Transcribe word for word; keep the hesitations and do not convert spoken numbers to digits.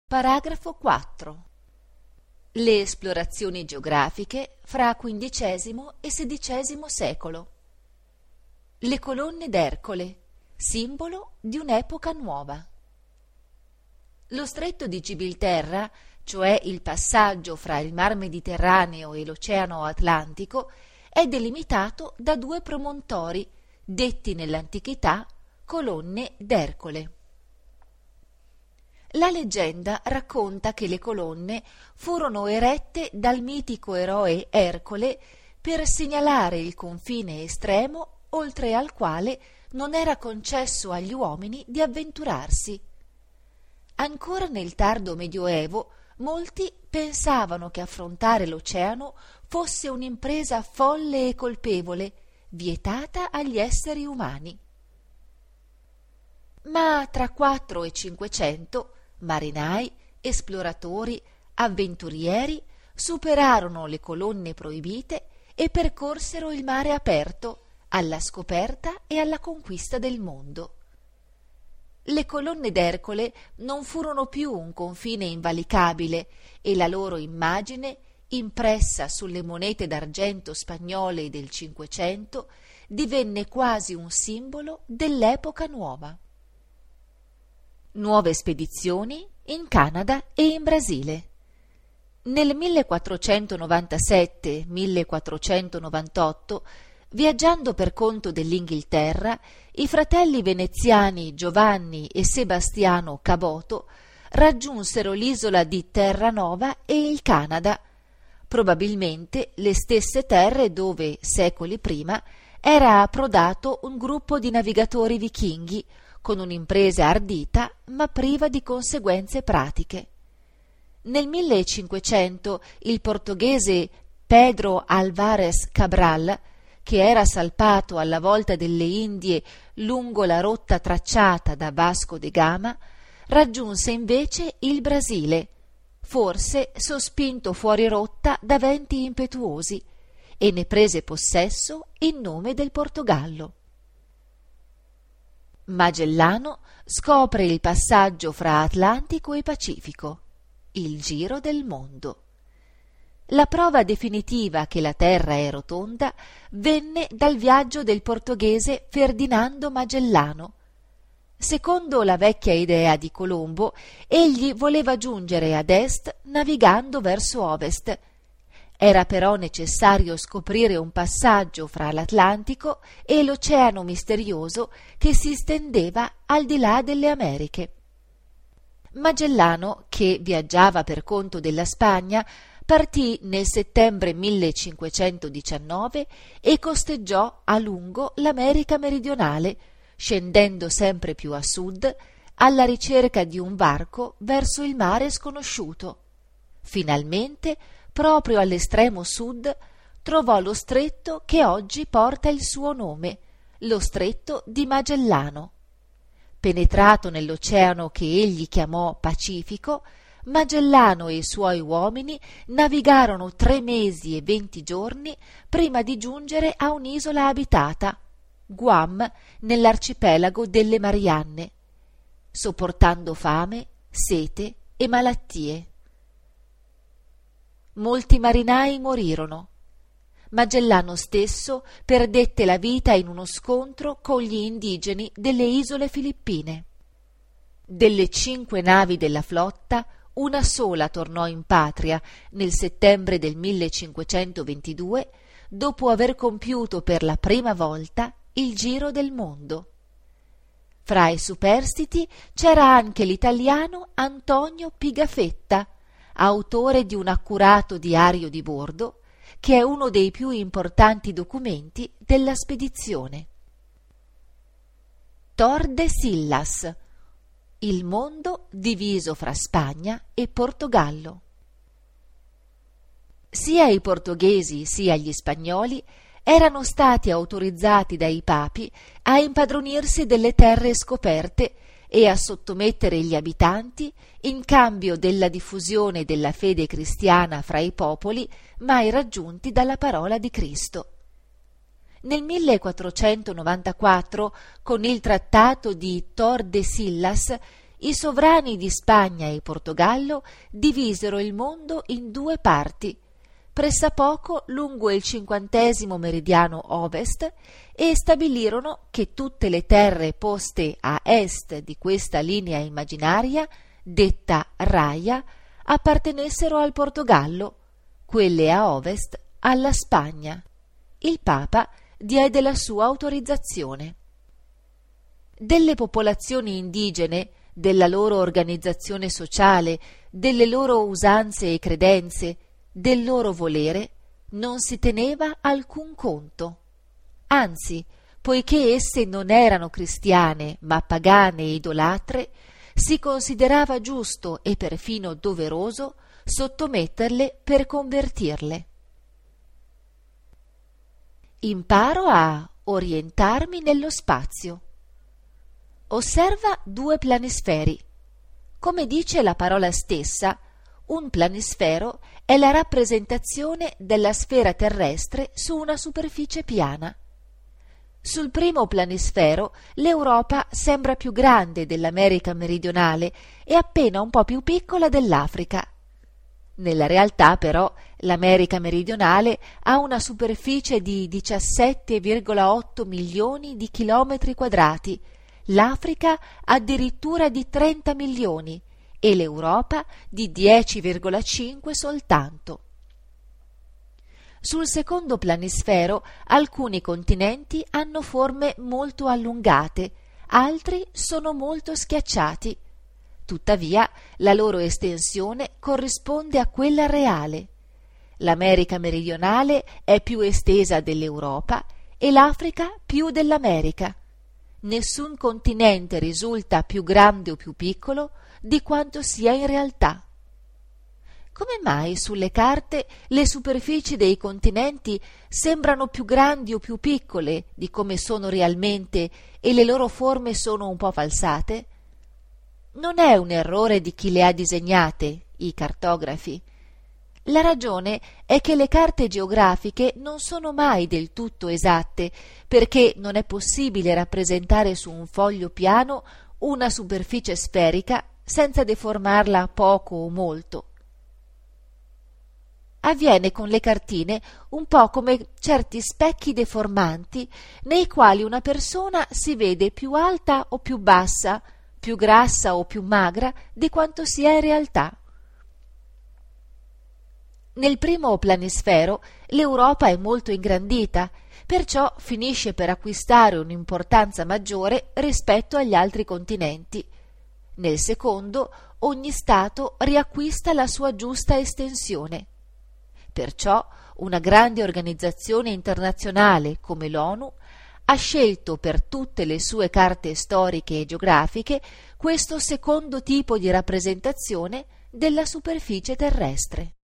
Paragrafo quattro. Le esplorazioni geografiche fra quindicesimo e sedicesimo secolo. Le colonne d'Ercole, simbolo di un'epoca nuova. Lo stretto di Gibilterra, cioè il passaggio fra il Mar Mediterraneo e l'Oceano Atlantico, è delimitato da due promontori, detti nell'antichità colonne d'Ercole. La leggenda racconta che le colonne furono erette dal mitico eroe Ercole per segnalare il confine estremo oltre al quale non era concesso agli uomini di avventurarsi. Ancora nel tardo Medioevo molti pensavano che affrontare l'oceano fosse un'impresa folle e colpevole, vietata agli esseri umani. Ma tra quattro e cinquecento marinai, esploratori, avventurieri superarono le colonne proibite e percorsero il mare aperto alla scoperta e alla conquista del mondo. Le colonne d'Ercole non furono più un confine invalicabile e la loro immagine, impressa sulle monete d'argento spagnole del Cinquecento, divenne quasi un simbolo dell'epoca nuova. Nuove spedizioni in Canada e in Brasile. Nel millequattrocentonovantasette millequattrocentonovantotto, viaggiando per conto dell'Inghilterra, i fratelli veneziani Giovanni e Sebastiano Caboto raggiunsero l'isola di Terranova e il Canada, probabilmente le stesse terre dove, secoli prima, era approdato un gruppo di navigatori vichinghi con un'impresa ardita ma priva di conseguenze pratiche. Nel millecinquecento il portoghese Pedro Álvares Cabral, che era salpato alla volta delle Indie lungo la rotta tracciata da Vasco da Gama, raggiunse invece il Brasile, forse sospinto fuori rotta da venti impetuosi, e ne prese possesso in nome del Portogallo. Magellano scopre il passaggio fra Atlantico e Pacifico, il giro del mondo. La prova definitiva che la Terra è rotonda venne dal viaggio del portoghese Ferdinando Magellano. Secondo la vecchia idea di Colombo, egli voleva giungere ad est navigando verso ovest. Era però necessario scoprire un passaggio fra l'Atlantico e l'oceano misterioso che si stendeva al di là delle Americhe. Magellano, che viaggiava per conto della Spagna, partì nel settembre millecinquecentodiciannove e costeggiò a lungo l'America meridionale, scendendo sempre più a sud alla ricerca di un varco verso il mare sconosciuto. Finalmente, proprio all'estremo sud, trovò lo stretto che oggi porta il suo nome, lo Stretto di Magellano. Penetrato nell'oceano che egli chiamò Pacifico, Magellano e i suoi uomini navigarono tre mesi e venti giorni prima di giungere a un'isola abitata, Guam, nell'arcipelago delle Marianne, sopportando fame, sete e malattie. Molti marinai morirono. Magellano stesso perdette la vita in uno scontro con gli indigeni delle isole Filippine. Delle cinque navi della flotta, una sola tornò in patria nel settembre del millecinquecentoventidue, dopo aver compiuto per la prima volta il giro del mondo. Fra i superstiti c'era anche l'italiano Antonio Pigafetta, autore di un accurato diario di bordo, che è uno dei più importanti documenti della spedizione. Tordesillas, il mondo diviso fra Spagna e Portogallo. Sia i portoghesi sia gli spagnoli erano stati autorizzati dai papi a impadronirsi delle terre scoperte e a sottomettere gli abitanti in cambio della diffusione della fede cristiana fra i popoli mai raggiunti dalla parola di Cristo. Nel millequattrocentonovantaquattro, con il trattato di Tordesillas, i sovrani di Spagna e Portogallo divisero il mondo in due parti, pressappoco lungo il cinquantesimo meridiano ovest, e stabilirono che tutte le terre poste a est di questa linea immaginaria, detta Raia, appartenessero al Portogallo, quelle a ovest alla Spagna. Il Papa diede la sua autorizzazione. Delle popolazioni indigene, della loro organizzazione sociale, delle loro usanze e credenze, del loro volere, non si teneva alcun conto. Anzi, poiché esse non erano cristiane, ma pagane e idolatre, si considerava giusto e perfino doveroso sottometterle per convertirle. Imparo a orientarmi nello spazio. Osserva due planisferi. Come dice la parola stessa, un planisfero è la rappresentazione della sfera terrestre su una superficie piana. Sul primo planisfero l'Europa sembra più grande dell'America meridionale e appena un po' più piccola dell'Africa. Nella realtà, però, l'America meridionale ha una superficie di diciassette virgola otto milioni di chilometri quadrati, l'Africa addirittura di trenta milioni e l'Europa di dieci virgola cinque soltanto. Sul secondo planisfero alcuni continenti hanno forme molto allungate, altri sono molto schiacciati. Tuttavia la loro estensione corrisponde a quella reale. L'America meridionale è più estesa dell'Europa e l'Africa più dell'America. Nessun continente risulta più grande o più piccolo di quanto sia in realtà. Come mai sulle carte le superfici dei continenti sembrano più grandi o più piccole di come sono realmente e le loro forme sono un po' falsate? Non è un errore di chi le ha disegnate, i cartografi. La ragione è che le carte geografiche non sono mai del tutto esatte, perché non è possibile rappresentare su un foglio piano una superficie sferica senza deformarla poco o molto. Avviene con le cartine un po' come certi specchi deformanti nei quali una persona si vede più alta o più bassa, più grassa o più magra di quanto sia in realtà. Nel primo planisfero l'Europa è molto ingrandita, perciò finisce per acquistare un'importanza maggiore rispetto agli altri continenti. Nel secondo ogni Stato riacquista la sua giusta estensione. Perciò una grande organizzazione internazionale come l'ONU ha scelto per tutte le sue carte storiche e geografiche questo secondo tipo di rappresentazione della superficie terrestre.